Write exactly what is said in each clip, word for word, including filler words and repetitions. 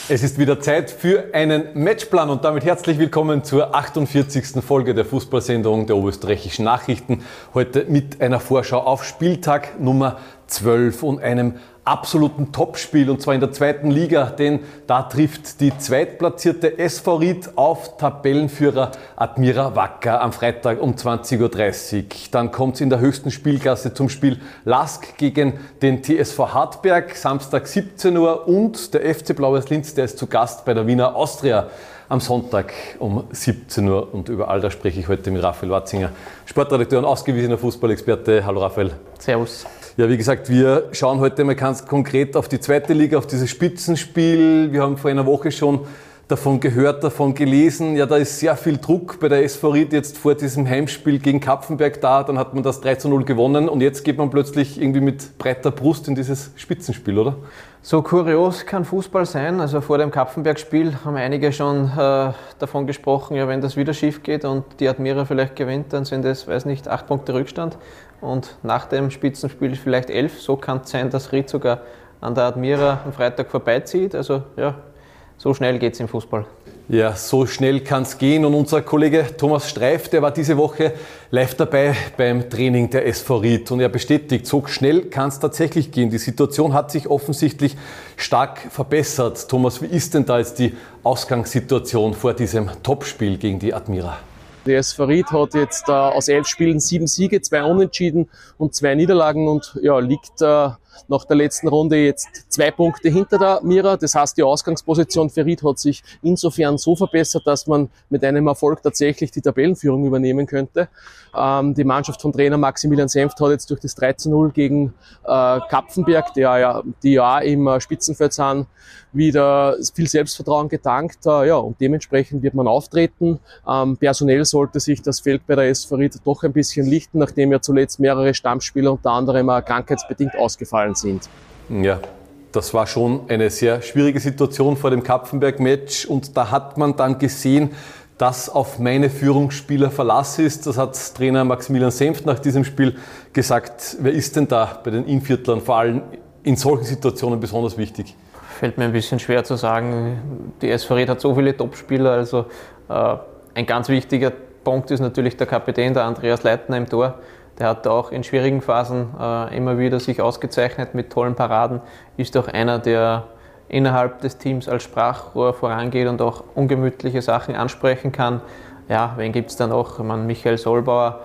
Es ist wieder Zeit für einen Matchplan und damit herzlich willkommen zur achtundvierzigsten Folge der Fußballsendung der Oberösterreichischen Nachrichten. Heute mit einer Vorschau auf Spieltag Nummer zwölf und einem absoluten Topspiel, und zwar in der zweiten Liga, denn da trifft die zweitplatzierte S V Ried auf Tabellenführer Admira Wacker am Freitag um zwanzig Uhr dreißig. Dann kommt es in der höchsten Spielklasse zum Spiel Lask gegen den T S V Hartberg, Samstag siebzehn Uhr, und der F C Blau-Weiß-Linz, der ist zu Gast bei der Wiener Austria am Sonntag um siebzehn Uhr. Und über all das spreche ich heute mit Raphael Watzinger, Sportredakteur und ausgewiesener Fußballexperte. Hallo Raphael. Servus. Ja, wie gesagt, wir schauen heute mal ganz konkret auf die zweite Liga, auf dieses Spitzenspiel. Wir haben vor einer Woche schon davon gehört, davon gelesen. Ja, da ist sehr viel Druck bei der S V Ried jetzt vor diesem Heimspiel gegen Kapfenberg da. Dann hat man das drei zu null gewonnen und jetzt geht man plötzlich irgendwie mit breiter Brust in dieses Spitzenspiel, oder? So kurios kann Fußball sein. Also vor dem Kapfenberg-Spiel haben einige schon äh, davon gesprochen, ja, wenn das wieder schief geht und die Admira vielleicht gewinnt, dann sind es, weiß nicht, acht Punkte Rückstand. Und nach dem Spitzenspiel vielleicht elf. So kann es sein, dass Ried sogar an der Admira am Freitag vorbeizieht. Also ja, so schnell geht es im Fußball. Ja, so schnell kann es gehen. Und unser Kollege Thomas Streif, der war diese Woche live dabei beim Training der S V Ried. Und er bestätigt, so schnell kann es tatsächlich gehen. Die Situation hat sich offensichtlich stark verbessert. Thomas, wie ist denn da jetzt die Ausgangssituation vor diesem Topspiel gegen die Admira? Die S V Ried hat jetzt äh, aus elf Spielen sieben Siege, zwei Unentschieden und zwei Niederlagen und ja, liegt äh, nach der letzten Runde jetzt zwei Punkte hinter der Admira. Das heißt, die Ausgangsposition für Ried hat sich insofern so verbessert, dass man mit einem Erfolg tatsächlich die Tabellenführung übernehmen könnte. Ähm, die Mannschaft von Trainer Maximilian Senft hat jetzt durch das drei zu null gegen äh, Kapfenberg, der ja, die ja im äh, Spitzenfeld sind, wieder viel Selbstvertrauen getankt. Äh, ja, und dementsprechend wird man auftreten. Ähm, personell sollte sich das Feld bei der S V Ried doch ein bisschen lichten, nachdem ja zuletzt mehrere Stammspieler unter anderem äh, krankheitsbedingt ausgefallen sind. Ja, das war schon eine sehr schwierige Situation vor dem Kapfenberg-Match, und da hat man dann gesehen, dass auf meine Führungsspieler Verlass ist. Das hat Trainer Maximilian Senft nach diesem Spiel gesagt. Wer ist denn da bei den Inviertlern vor allem in solchen Situationen besonders wichtig? Fällt mir ein bisschen schwer zu sagen. Die S V Ried hat so viele Topspieler, also äh, ein ganz wichtiger Punkt ist natürlich der Kapitän, der Andreas Leitner im Tor. Der hat auch in schwierigen Phasen äh, immer wieder sich ausgezeichnet mit tollen Paraden. Ist auch einer, der innerhalb des Teams als Sprachrohr vorangeht und auch ungemütliche Sachen ansprechen kann. Ja, wen gibt es da noch? Ich meine, Michael Solbauer,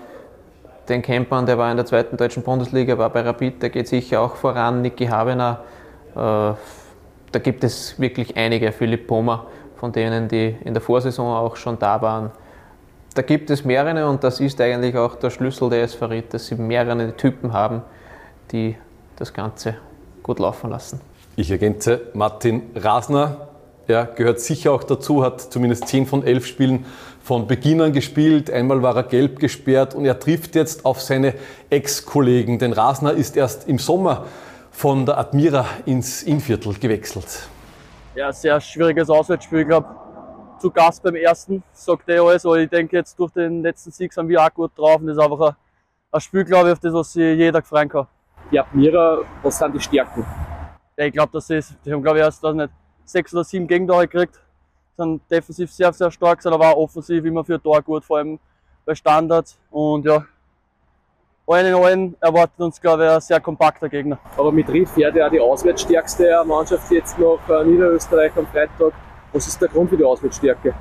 den kennt man, der war in der zweiten deutschen Bundesliga, war bei Rapid, der geht sicher auch voran. Niki Habener, äh, da gibt es wirklich einige. Philipp Pommer, von denen, die in der Vorsaison auch schon da waren. Da gibt es mehrere, und das ist eigentlich auch der Schlüssel der S V Ried, dass sie mehrere Typen haben, die das Ganze gut laufen lassen. Ich ergänze, Martin Rasner, ja, gehört sicher auch dazu, hat zumindest zehn von elf Spielen von Beginn an gespielt. Einmal war er gelb gesperrt und er trifft jetzt auf seine Ex-Kollegen. Denn Rasner ist erst im Sommer von der Admira ins Innviertel gewechselt. Ja, sehr schwieriges Auswärtsspiel, ich glaube. Zu Gast beim ersten, sagt er alles, aber ich denke jetzt durch den letzten Sieg sind wir auch gut drauf und das ist einfach ein, ein Spiel, glaube ich, auf das, was sich jeder freuen kann. Die Admira, was sind die Stärken? Ja, ich glaube, das ist, die haben, glaube ich, erst nicht, sechs oder sieben Gegentore gekriegt, sind defensiv sehr, sehr stark, sind aber auch offensiv immer für ein Tor gut, vor allem bei Standards, und ja, allen in allen erwartet uns, glaube ich, ein sehr kompakter Gegner. Aber mit Ried fährt ja auch die auswärtsstärkste Mannschaft jetzt nach Niederösterreich am Freitag. Was ist der Grund für die Auswärtsstärke?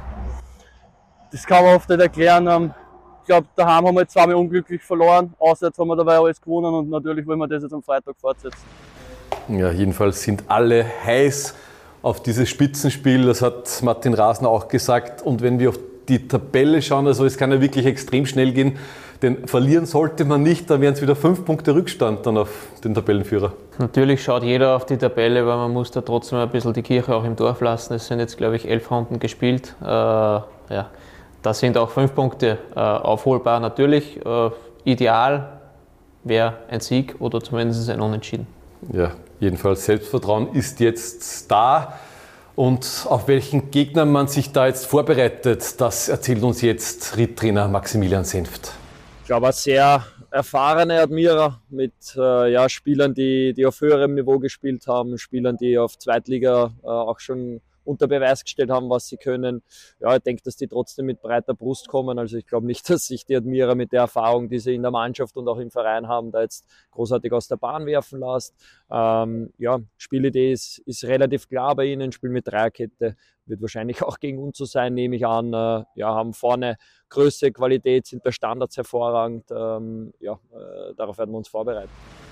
Das kann man oft nicht erklären. Ich glaube, daheim haben wir jetzt zweimal unglücklich verloren. Auswärts haben wir dabei alles gewonnen und natürlich wollen wir das jetzt am Freitag fortsetzen. Ja, jedenfalls sind alle heiß auf dieses Spitzenspiel. Das hat Martin Rasner auch gesagt. Und wenn wir auf die Tabelle schauen, also es kann ja wirklich extrem schnell gehen. Denn verlieren sollte man nicht, dann wären es wieder fünf Punkte Rückstand dann auf den Tabellenführer. Natürlich schaut jeder auf die Tabelle, aber man muss da trotzdem ein bisschen die Kirche auch im Dorf lassen. Es sind jetzt, glaube ich, elf Runden gespielt. Äh, ja, da sind auch fünf Punkte äh, aufholbar. Natürlich, äh, ideal wäre ein Sieg oder zumindest ein Unentschieden. Ja, jedenfalls Selbstvertrauen ist jetzt da. Und auf welchen Gegner man sich da jetzt vorbereitet, das erzählt uns jetzt Ried-Trainer Maximilian Senft. Ich glaube, eine sehr erfahrene Admira mit äh, ja, Spielern, die, die auf höherem Niveau gespielt haben, Spielern, die auf Zweitliga äh, auch schon unter Beweis gestellt haben, was sie können. Ja, ich denke, dass die trotzdem mit breiter Brust kommen. Also ich glaube nicht, dass sich die Admira mit der Erfahrung, die sie in der Mannschaft und auch im Verein haben, da jetzt großartig aus der Bahn werfen lässt. Ähm, ja, Spielidee ist, ist relativ klar bei ihnen. Spiel mit Dreierkette wird wahrscheinlich auch gegen uns so sein, nehme ich an. Äh, ja, haben vorne Größe, Qualität, sind bei Standards hervorragend. Ähm, ja, äh, darauf werden wir uns vorbereiten.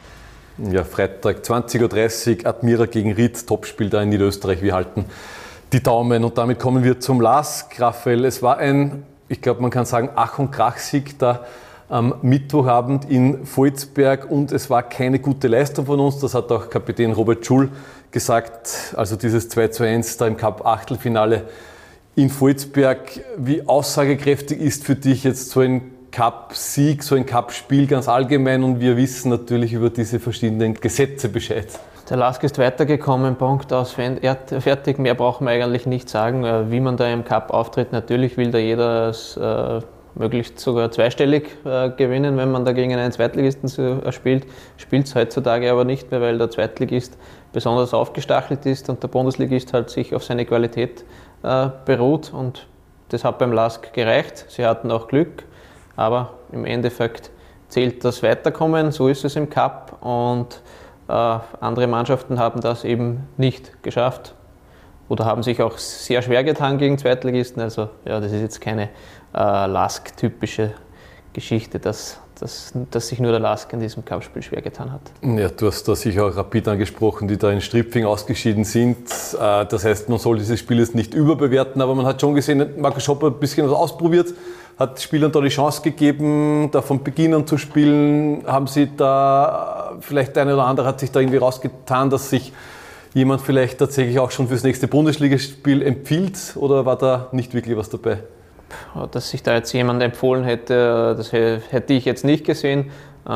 Ja, Freitag zwanzig Uhr dreißig, Admira gegen Ried, Topspiel da in Niederösterreich. Wir halten die Daumen und damit kommen wir zum LASK. Raphael, es war ein, ich glaube, man kann sagen, Ach- und Krach-Sieg da am Mittwochabend in Volzberg und es war keine gute Leistung von uns. Das hat auch Kapitän Robert Schul gesagt. Also dieses zwei zu eins da im Cup-Achtelfinale in Volzberg. Wie aussagekräftig ist für dich jetzt so ein Cup-Sieg, so ein Cup-Spiel ganz allgemein und wir wissen natürlich über diese verschiedenen Gesetze Bescheid. Der LASK ist weitergekommen, Punkt aus, fertig, mehr brauchen wir eigentlich nicht sagen. Wie man da im Cup auftritt, natürlich will da jeder äh, möglichst sogar zweistellig äh, gewinnen, wenn man da gegen einen Zweitligisten so, äh, spielt. Spielt es heutzutage aber nicht mehr, weil der Zweitligist besonders aufgestachelt ist und der Bundesligist halt sich auf seine Qualität äh, beruht und das hat beim LASK gereicht. Sie hatten auch Glück. Aber im Endeffekt zählt das Weiterkommen, so ist es im Cup und äh, andere Mannschaften haben das eben nicht geschafft oder haben sich auch sehr schwer getan gegen Zweitligisten. Also ja, das ist jetzt keine äh, LASK-typische Geschichte, dass, dass, dass sich nur der LASK in diesem Cup-Spiel schwer getan hat. Ja, du hast da sicher auch Rapid angesprochen, die da in Stripfing ausgeschieden sind. Äh, das heißt, man soll dieses Spiel jetzt nicht überbewerten, aber man hat schon gesehen, Markus Schopp hat ein bisschen was ausprobiert. Hat Spielern da die Chance gegeben, da von Beginn an zu spielen? Haben Sie da, vielleicht der eine oder andere hat sich da irgendwie rausgetan, dass sich jemand vielleicht tatsächlich auch schon fürs nächste Bundesligaspiel empfiehlt? Oder war da nicht wirklich was dabei? Dass sich da jetzt jemand empfohlen hätte, das hätte ich jetzt nicht gesehen.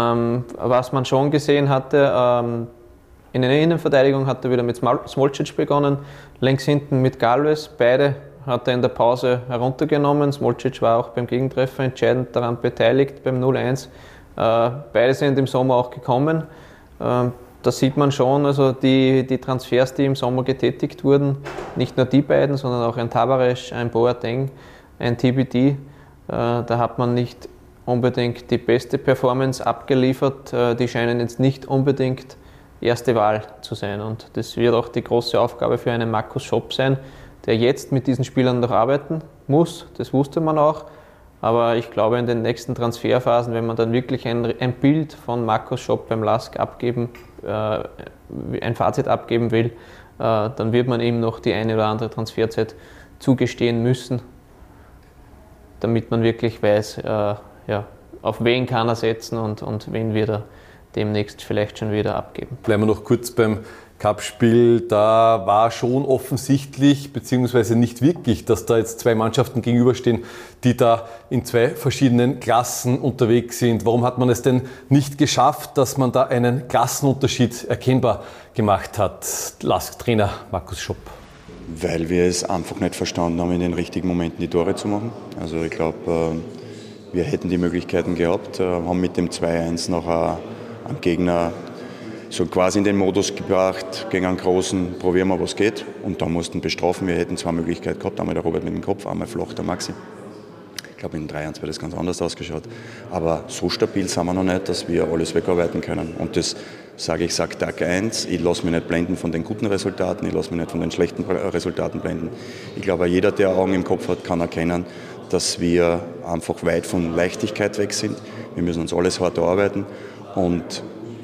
Was man schon gesehen hatte, in der Innenverteidigung hat er wieder mit Smolcic begonnen, links hinten mit Galvez, beide hat er in der Pause heruntergenommen. Smolcic war auch beim Gegentreffer entscheidend daran beteiligt, beim null eins. Äh, beide sind im Sommer auch gekommen. Äh, da sieht man schon, also die, die Transfers, die im Sommer getätigt wurden, nicht nur die beiden, sondern auch ein Tavares, ein Boateng, ein T B D. Äh, da hat man nicht unbedingt die beste Performance abgeliefert. Äh, die scheinen jetzt nicht unbedingt erste Wahl zu sein. Und das wird auch die große Aufgabe für einen Markus Schopp sein, der jetzt mit diesen Spielern noch arbeiten muss, das wusste man auch. Aber ich glaube, in den nächsten Transferphasen, wenn man dann wirklich ein, ein Bild von Markus Schopp beim LASK abgeben, äh, ein Fazit abgeben will, äh, dann wird man ihm noch die eine oder andere Transferzeit zugestehen müssen, damit man wirklich weiß, äh, ja, auf wen kann er setzen und, und wen wird er demnächst vielleicht schon wieder abgeben. Bleiben wir noch kurz beim Cup-Spiel, da war schon offensichtlich, beziehungsweise nicht wirklich, dass da jetzt zwei Mannschaften gegenüberstehen, die da in zwei verschiedenen Klassen unterwegs sind. Warum hat man es denn nicht geschafft, dass man da einen Klassenunterschied erkennbar gemacht hat? LASK-Trainer Markus Schopp. Weil wir es einfach nicht verstanden haben, in den richtigen Momenten die Tore zu machen. Also ich glaube, wir hätten die Möglichkeiten gehabt, haben mit dem zwei eins noch am Gegner so quasi in den Modus gebracht, gegen einen Großen, probieren wir, was geht. Und da mussten bestrafen. Wir hätten zwei Möglichkeiten gehabt, einmal der Robert mit dem Kopf, einmal flach der Maxi. Ich glaube, in drei eins wäre das ganz anders ausgeschaut. Aber so stabil sind wir noch nicht, dass wir alles wegarbeiten können. Und das sage ich, sage Tag eins, ich lasse mich nicht blenden von den guten Resultaten, ich lasse mich nicht von den schlechten Resultaten blenden. Ich glaube, jeder, der Augen im Kopf hat, kann erkennen, dass wir einfach weit von Leichtigkeit weg sind. Wir müssen uns alles hart erarbeiten. Und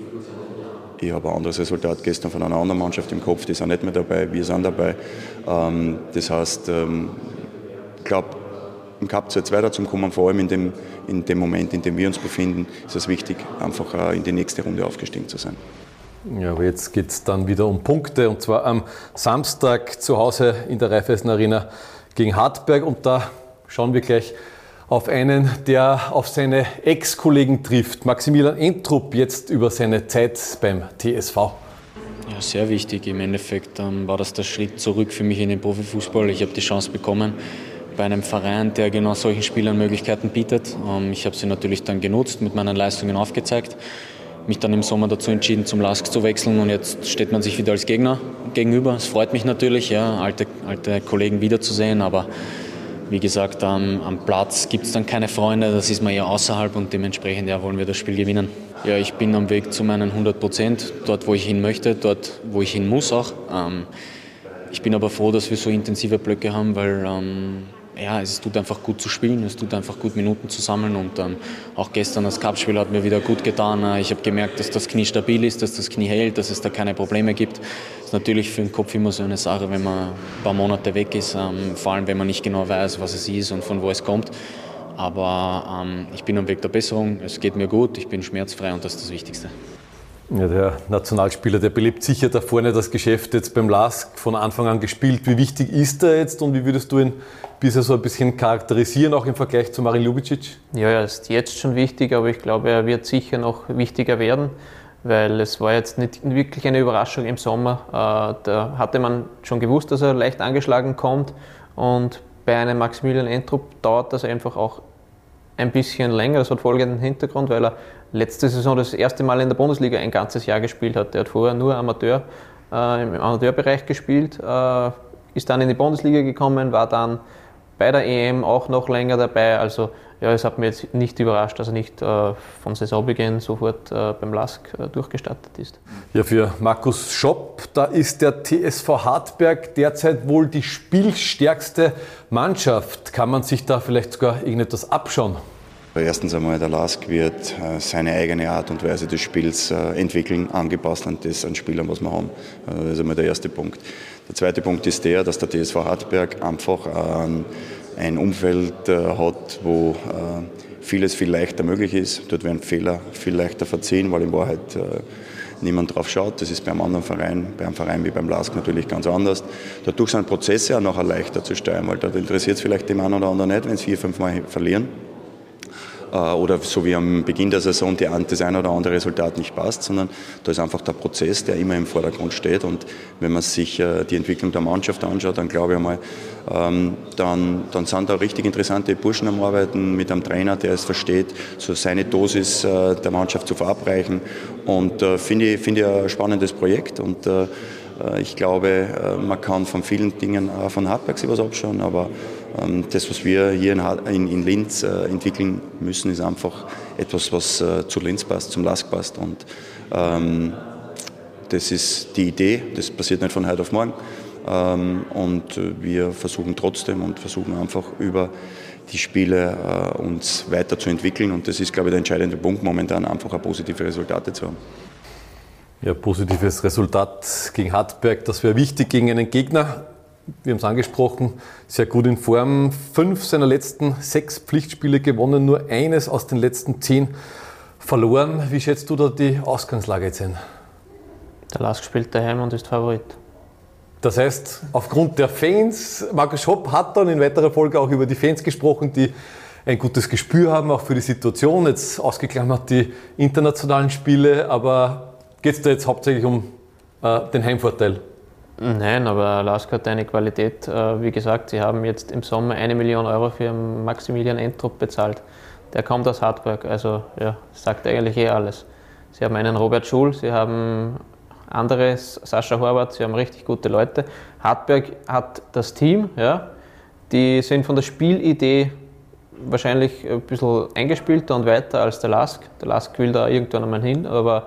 ich habe ein anderes Resultat gestern von einer anderen Mannschaft im Kopf, die sind nicht mehr dabei, wir sind dabei. Das heißt, ich glaube, im Cup jetzt weiterzukommen, vor allem in dem, in dem Moment, in dem wir uns befinden, ist es wichtig, einfach in die nächste Runde aufgestiegen zu sein. Ja, aber jetzt geht es dann wieder um Punkte und zwar am Samstag zu Hause in der Raiffeisen Arena gegen Hartberg und da schauen wir gleich auf einen, der auf seine Ex-Kollegen trifft. Maximilian Entrup jetzt über seine Zeit beim T S V. Ja, sehr wichtig. Im Endeffekt ähm, war das der Schritt zurück für mich in den Profifußball. Ich habe die Chance bekommen bei einem Verein, der genau solchen Spielern Möglichkeiten bietet. Ähm, ich habe sie natürlich dann genutzt, mit meinen Leistungen aufgezeigt. mich dann im Sommer dazu entschieden, zum L A S K zu wechseln und jetzt steht man sich wieder als Gegner gegenüber. Es freut mich natürlich, ja, alte, alte Kollegen wiederzusehen, aber wie gesagt, am, am Platz gibt es dann keine Freunde, das ist man eher außerhalb und dementsprechend ja, wollen wir das Spiel gewinnen. Ja, ich bin am Weg zu meinen hundert Prozent, dort wo ich hin möchte, dort wo ich hin muss auch. Ähm, ich bin aber froh, dass wir so intensive Blöcke haben, weil ähm, ja, es tut einfach gut zu spielen, es tut einfach gut Minuten zu sammeln und ähm, auch gestern das Cup-Spiel hat mir wieder gut getan. Ich habe gemerkt, dass das Knie stabil ist, dass das Knie hält, dass es da keine Probleme gibt. Das ist natürlich für den Kopf immer so eine Sache, wenn man ein paar Monate weg ist, ähm, vor allem wenn man nicht genau weiß, was es ist und von wo es kommt. Aber ähm, ich bin am Weg der Besserung, es geht mir gut, ich bin schmerzfrei und das ist das Wichtigste. Ja, der Nationalspieler, der belebt sicher da vorne das Geschäft jetzt beim L A S K von Anfang an gespielt. Wie wichtig ist er jetzt und wie würdest du ihn bisher so ein bisschen charakterisieren, auch im Vergleich zu Marin Ljubicic? Ja, er ist jetzt schon wichtig, aber ich glaube, er wird sicher noch wichtiger werden, weil es war jetzt nicht wirklich eine Überraschung im Sommer. Da hatte man schon gewusst, dass er leicht angeschlagen kommt und bei einem Maximilian Entrup dauert das einfach auch ein bisschen länger. Das hat folgenden Hintergrund, weil er letzte Saison das erste Mal in der Bundesliga ein ganzes Jahr gespielt hat. Er hat vorher nur Amateur, äh, im Amateurbereich gespielt, äh, ist dann in die Bundesliga gekommen, war dann bei der E M auch noch länger dabei. Also ja, es hat mich jetzt nicht überrascht, dass er nicht äh, von Saisonbeginn sofort äh, beim L A S K äh, durchgestartet ist. Ja, für Markus Schopp, da ist der T S V Hartberg derzeit wohl die spielstärkste Mannschaft. Kann man sich da vielleicht sogar irgendetwas abschauen? Erstens einmal, der L A S K wird äh, seine eigene Art und Weise des Spiels äh, entwickeln, angepasst an das an Spielern, was wir haben. Äh, das ist einmal der erste Punkt. Der zweite Punkt ist der, dass der T S V Hartberg einfach äh, ein Umfeld äh, hat, wo äh, vieles viel leichter möglich ist. Dort werden Fehler viel leichter verziehen, weil in Wahrheit äh, niemand drauf schaut. Das ist beim anderen Verein, bei einem Verein wie beim L A S K natürlich ganz anders. Dadurch sind Prozesse auch nachher leichter zu steuern, weil dort interessiert es vielleicht dem einen oder anderen nicht, wenn sie vier, fünf Mal verlieren. Oder so wie am Beginn der Saison die, das ein oder andere Resultat nicht passt, sondern da ist einfach der Prozess, der immer im Vordergrund steht. Und wenn man sich die Entwicklung der Mannschaft anschaut, dann glaube ich mal, dann, dann sind da richtig interessante Burschen am Arbeiten mit einem Trainer, der es versteht, so seine Dosis der Mannschaft zu verabreichen. Und finde ich, finde ich ein spannendes Projekt. Und ich glaube, man kann von vielen Dingen von Hartberg sich was abschauen, aber das, was wir hier in, in Linz entwickeln müssen, ist einfach etwas, was zu Linz passt, zum L A S K passt. Und ähm, das ist die Idee, das passiert nicht von heute auf morgen. Ähm, und wir versuchen trotzdem und versuchen einfach über die Spiele äh, uns weiterzuentwickeln. Und das ist, glaube ich, der entscheidende Punkt momentan, einfach auch positive Resultate zu haben. Ja, positives Resultat gegen Hartberg, das wäre wichtig gegen einen Gegner. Wir haben es angesprochen, sehr gut in Form. Fünf seiner letzten sechs Pflichtspiele gewonnen, nur eines aus den letzten zehn verloren. Wie schätzt du da die Ausgangslage jetzt ein? Der L A S K spielt daheim und ist Favorit. Das heißt, aufgrund der Fans, Markus Schopp hat dann in weiterer Folge auch über die Fans gesprochen, die ein gutes Gespür haben, auch für die Situation. Jetzt ausgeklammert die internationalen Spiele, aber geht es da jetzt hauptsächlich um äh, den Heimvorteil? Nein, aber L A S K hat eine Qualität. Wie gesagt, sie haben jetzt im Sommer eine Million Euro für Maximilian Entrup bezahlt. Der kommt aus Hartberg, also ja, sagt eigentlich eh alles. Sie haben einen Robert Schul, sie haben andere, Sascha Horvath, sie haben richtig gute Leute. Hartberg hat das Team, ja, die sind von der Spielidee wahrscheinlich ein bisschen eingespielter und weiter als der L A S K. Der L A S K will da irgendwann einmal hin, aber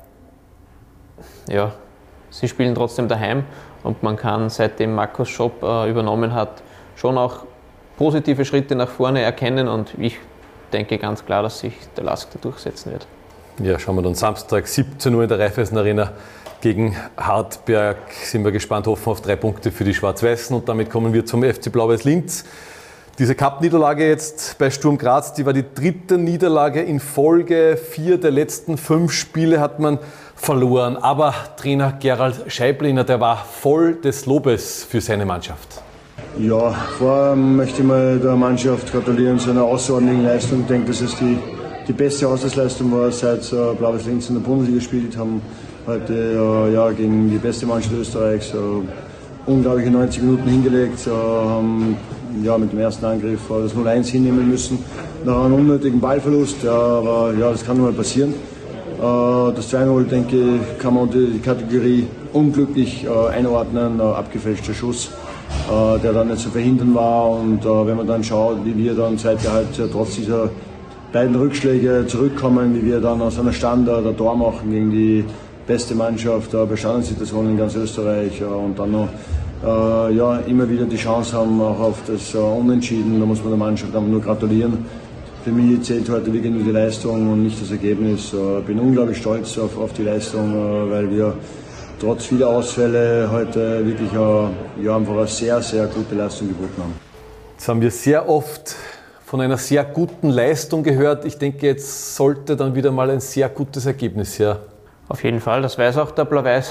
ja, sie spielen trotzdem daheim und man kann, seitdem Markus Schopp äh, übernommen hat, schon auch positive Schritte nach vorne erkennen und ich denke ganz klar, dass sich der L A S K da durchsetzen wird. Ja, schauen wir dann Samstag siebzehn Uhr in der Raiffeisen Arena gegen Hartberg. Sind wir gespannt, hoffen auf drei Punkte für die Schwarz-Weißen und damit kommen wir zum F C Blau-Weiß Linz. Diese Cup-Niederlage jetzt bei Sturm Graz, die war die dritte Niederlage in Folge. Vier der letzten fünf Spiele hat man verloren. Aber Trainer Gerald Scheibliner, der war voll des Lobes für seine Mannschaft. Ja, vorher möchte ich mal der Mannschaft gratulieren zu einer außerordentlichen Leistung. Ich denke, dass es die, die beste Auswärtsleistung war, seit äh, Blau-Weiß Linz in der Bundesliga gespielt haben. Heute äh, ja, gegen die beste Mannschaft Österreichs. Äh, unglaubliche neunzig Minuten hingelegt, äh, haben ja, mit dem ersten Angriff äh, das null eins hinnehmen müssen. Nach einem unnötigen Ballverlust, ja, aber ja, das kann nur mal passieren. Das zwei null, denke ich, kann man unter die Kategorie unglücklich einordnen, abgefälschter Schuss, der dann nicht zu verhindern war. Und wenn man dann schaut, wie wir dann zweite Halbzeit trotz dieser beiden Rückschläge zurückkommen, wie wir dann aus einer Standard ein Tor machen gegen die beste Mannschaft bei Standardsituationen in ganz Österreich und dann noch äh, ja, immer wieder die Chance haben auch auf das äh, Unentschieden, da muss man der Mannschaft einfach nur gratulieren. Für mich zählt heute wirklich nur die Leistung und nicht das Ergebnis. Ich äh, bin unglaublich stolz auf, auf die Leistung, äh, weil wir trotz vieler Ausfälle heute wirklich äh, ja, einfach eine sehr, sehr gute Leistung geboten haben. Jetzt haben wir sehr oft von einer sehr guten Leistung gehört. Ich denke, jetzt sollte dann wieder mal ein sehr gutes Ergebnis her. Auf jeden Fall, das weiß auch der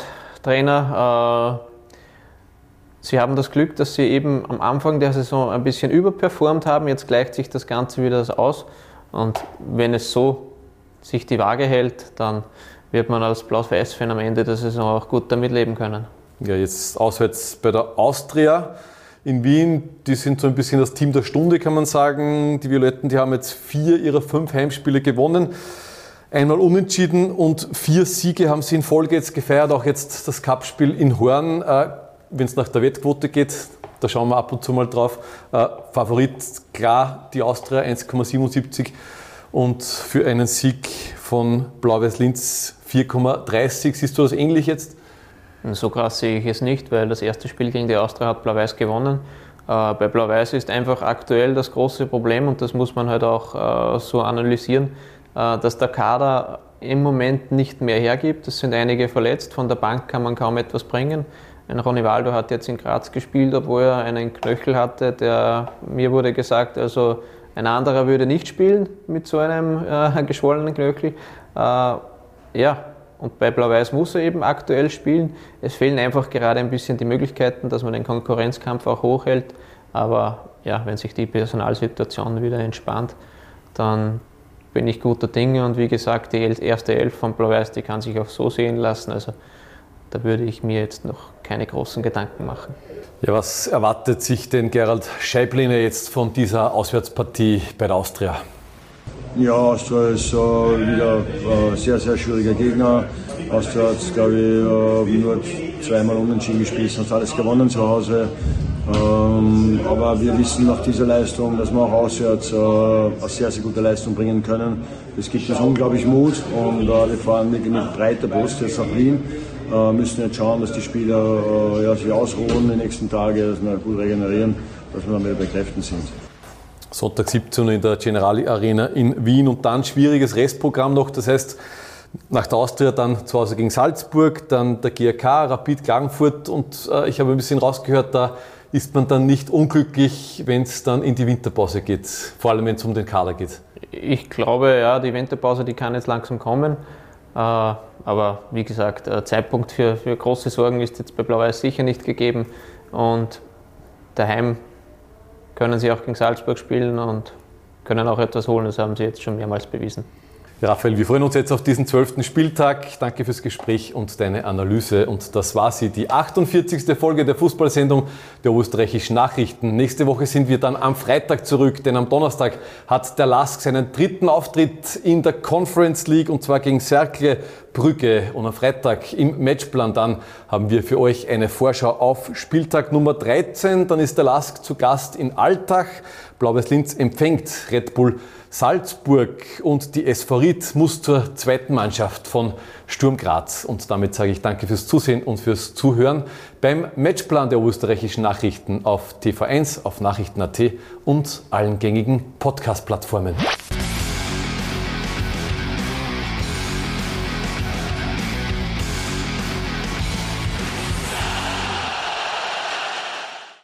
Blau-Weiß-Trainer. Sie haben das Glück, dass sie eben am Anfang der Saison ein bisschen überperformt haben. Jetzt gleicht sich das Ganze wieder aus. Und wenn es so sich die Waage hält, dann wird man als Blau-Weiß-Fan am Ende der Saison auch gut damit leben können. Ja, jetzt auswärts bei der Austria in Wien, die sind so ein bisschen das Team der Stunde, kann man sagen. Die Violetten, die haben jetzt vier ihrer fünf Heimspiele gewonnen, einmal unentschieden und vier Siege haben sie in Folge jetzt gefeiert. Auch jetzt das Cup-Spiel in Horn, äh, wenn es nach der Wettquote geht, da schauen wir ab und zu mal drauf. Äh, Favorit, klar, die Austria eins Komma siebenundsiebzig und für einen Sieg von Blau-Weiß Linz vier Komma dreißig. Siehst du das ähnlich jetzt? So krass sehe ich es nicht, weil das erste Spiel gegen die Austria hat Blau-Weiß gewonnen. Äh, bei Blau-Weiß ist einfach aktuell das große Problem und das muss man halt auch äh, so analysieren, äh, dass der Kader im Moment nicht mehr hergibt. Es sind einige verletzt, von der Bank kann man kaum etwas bringen. Ein Ronivaldo hat jetzt in Graz gespielt, obwohl er einen Knöchel hatte, der, mir wurde gesagt, also ein anderer würde nicht spielen mit so einem äh, geschwollenen Knöchel. Äh, ja. Und bei Blau-Weiß muss er eben aktuell spielen. Es fehlen einfach gerade ein bisschen die Möglichkeiten, dass man den Konkurrenzkampf auch hochhält. Aber ja, wenn sich die Personalsituation wieder entspannt, dann bin ich guter Dinge. Und wie gesagt, die erste Elf von Blau-Weiß, die kann sich auch so sehen lassen. Also da würde ich mir jetzt noch keine großen Gedanken machen. Ja, was erwartet sich denn Gerald Scheibliner jetzt von dieser Auswärtspartie bei der Austria? Ja, Austria ist äh, wieder ein äh, sehr, sehr schwieriger Gegner. Austria hat, glaube ich, äh, nur zweimal unentschieden gespielt, sonst alles gewonnen zu Hause. Ähm, aber wir wissen nach dieser Leistung, dass wir auch auswärts äh, eine sehr, sehr gute Leistung bringen können. Es gibt uns unglaublich Mut und äh, wir fahren mit, mit breiter Brust jetzt nach Wien. Wir äh, müssen jetzt schauen, dass die Spieler äh, ja, sich ausruhen die nächsten Tage, dass wir gut regenerieren, dass wir dann wieder bei Kräften sind. Sonntag siebzehn Uhr in der Generali Arena in Wien und dann schwieriges Restprogramm noch. Das heißt, nach der Austria dann zu Hause gegen Salzburg, dann der G A K, Rapid Klagenfurt und äh, ich habe ein bisschen rausgehört, da ist man dann nicht unglücklich, wenn es dann in die Winterpause geht, vor allem wenn es um den Kader geht. Ich glaube, ja, die Winterpause, die kann jetzt langsam kommen. Äh, aber wie gesagt, der Zeitpunkt für, für große Sorgen ist jetzt bei Blau-Weiß sicher nicht gegeben und daheim können sie auch gegen Salzburg spielen und können auch etwas holen. Das haben sie jetzt schon mehrmals bewiesen. Ja, Raphael, wir freuen uns jetzt auf diesen zwölften Spieltag. Danke fürs Gespräch und deine Analyse. Und das war sie, die achtundvierzigste Folge der Fußballsendung der Österreichischen Nachrichten. Nächste Woche sind wir dann am Freitag zurück, denn am Donnerstag hat der Lask seinen dritten Auftritt in der Conference League und zwar gegen Cercle Brügge. Und am Freitag im Matchplan dann haben wir für euch eine Vorschau auf Spieltag Nummer dreizehn. Dann ist der Lask zu Gast in Altach. Blau-Weiß Linz empfängt Red Bull Salzburg und die S V Ried muss zur zweiten Mannschaft von Sturm Graz. Und damit sage ich danke fürs Zusehen und fürs Zuhören beim Matchplan der österreichischen Nachrichten auf T V eins, auf Nachrichten punkt at und allen gängigen Podcast-Plattformen.